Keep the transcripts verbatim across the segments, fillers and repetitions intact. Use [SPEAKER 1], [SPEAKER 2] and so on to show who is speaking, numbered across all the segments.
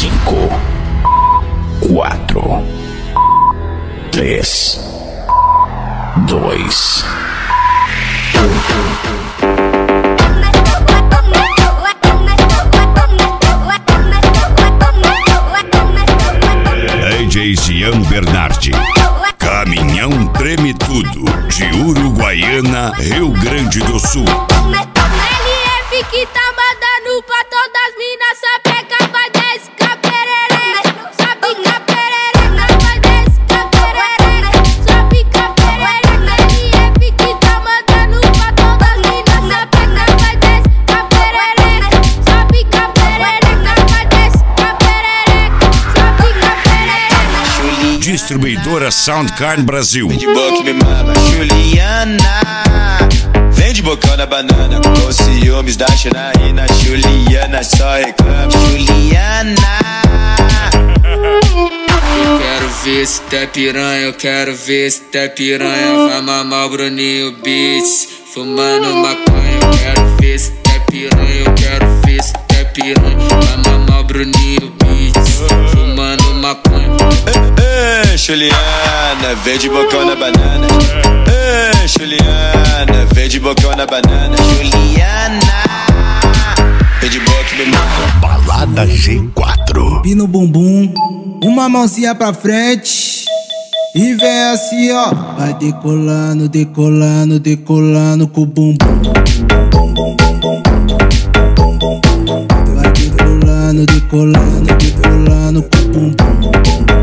[SPEAKER 1] Cinco, quatro, três, dois, D J Jean Bernardi. Caminhão Treme Tudo, de Uruguaiana, Rio Grande do Sul.
[SPEAKER 2] L F que tá mandando pra todas as minas, sapeca pra desca perere, sapica perere, pra desca perere, sapica perere. L F que tá mandando pra todas as minas, sapeca pra desca perere, sapica perere, pra desca perere, sapica perere.
[SPEAKER 1] Distribuidora Soundcarn Brasil.
[SPEAKER 3] Vem de boca me mama, Juliana. Vem de bocão na banana, com ciúmes da Janaína. Juliana só reclama, Juliana.
[SPEAKER 4] Eu quero ver se tá piranha, eu quero ver se tá piranha. Vai mamar o Bruninho Beats, fumando maconha. Eu quero ver se tá piranha, eu quero ver se tá piranha. Vai mamar o Bruninho Beats, fumando maconha.
[SPEAKER 3] Ei, ei, Juliana, vem de bocão na banana. Ei, Juliana, vem de bocão na banana. Juliana, vem de boca me mama.
[SPEAKER 1] Balada G quatro.
[SPEAKER 5] Pino bumbum, uma mãozinha pra frente e vem assim, ó. Vai decolando, decolando, decolando com o bumbum. Vai decolando, decolando, decolando com o bumbum.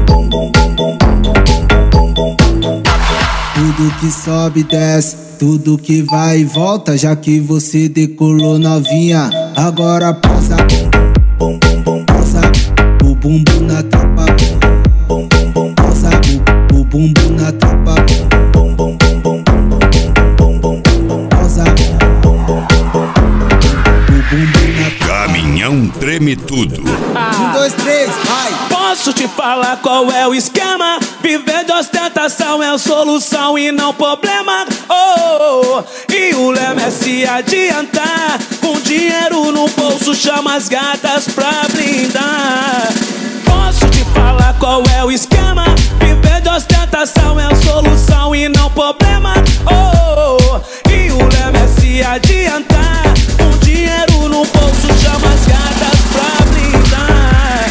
[SPEAKER 5] Tudo que sobe desce, tudo que vai e volta. Já que você decolou novinha, agora passa bom, bom, bom, passa o bumbum na tropa, bom, bom, bom, passa o, o bumbum na tropa, bom, bom, bom, bom, bom, bom, bom, passa bom, bom, bom, bom, o bumbum na tropa.
[SPEAKER 1] Caminhão Treme Tudo.
[SPEAKER 5] Um, dois, três, vai!
[SPEAKER 6] Posso te falar qual é o esquema? Viver de ostentação é a solução e não problema. Oh, oh, oh. E o lema é se adiantar. Com dinheiro no bolso chama as gatas pra blindar. Posso te falar qual é o esquema? Viver de ostentação é a solução e não problema. Oh, oh, oh. E o lema é se adiantar. Com dinheiro no bolso chama as gatas pra blindar.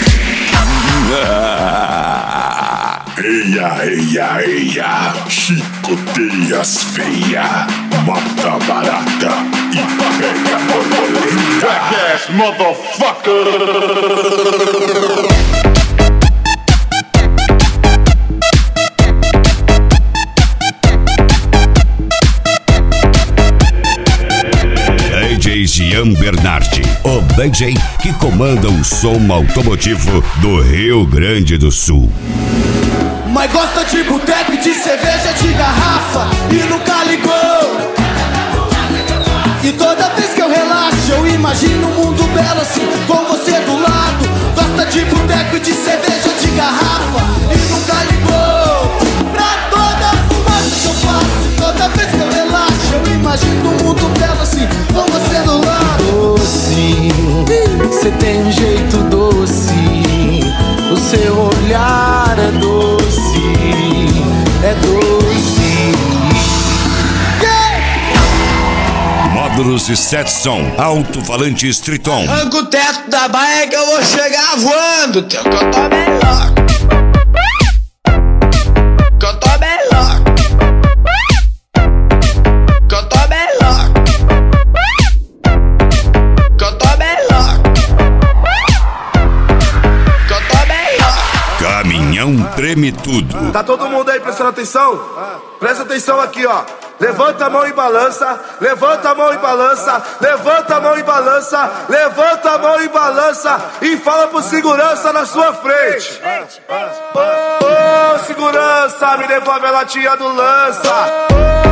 [SPEAKER 1] Eia, eia, eia, chicoteias feia, mata barata e pega borboleta.
[SPEAKER 7] Jackass, motherfucker!
[SPEAKER 1] D J Jean Bernardi, o D J que comanda o som automotivo do Rio Grande do Sul.
[SPEAKER 8] Mas gosta de boteco e de cerveja de garrafa e nunca ligou. E toda vez que eu relaxo eu imagino um mundo belo assim, com você do lado. Gosta de boteco e de cerveja de garrafa e nunca ligou pra toda a fumaça que eu faço. Toda vez que eu relaxo eu imagino um mundo belo assim, com você do lado.
[SPEAKER 9] Doce, você tem um jeito doce, o seu olhar é doce, é doce.
[SPEAKER 8] Yeah!
[SPEAKER 1] Módulos e set som, alto-falante Streeton.
[SPEAKER 3] Arranca o teto da baia que eu vou chegar voando. Que eu tô bem louco. Que eu tô bem louco. Que eu tô bem louco. Que eu tô bem louco. Que eu tô bem louco.
[SPEAKER 1] Caminhão Treme Tudo.
[SPEAKER 10] Tá todo mundo aí prestando atenção? Presta atenção aqui, ó. Levanta a mão e balança, levanta a mão e balança, levanta a mão e balança, levanta a mão e balança e fala pro segurança na sua frente. Ô, oh, oh, segurança, me devolve a latinha do lança.